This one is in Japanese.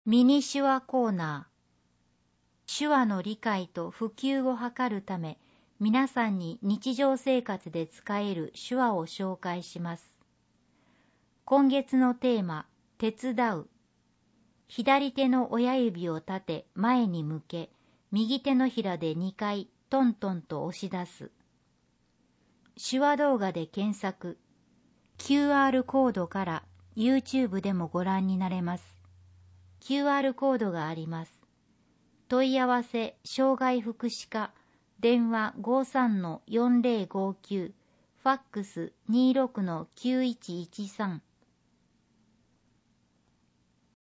ミニ手話コーナー。手話の理解と普及を図るため、皆さんに日常生活で使える手話を紹介します。今月のテーマ、手伝う。左手の親指を立て前に向け、右手のひらで2回トントンと押し出す。手話動画で検索。QR コードから YouTube でもご覧になれます。QR コードがあります。問い合わせ障害福祉課、電話 53-4059、ファックス 26-9113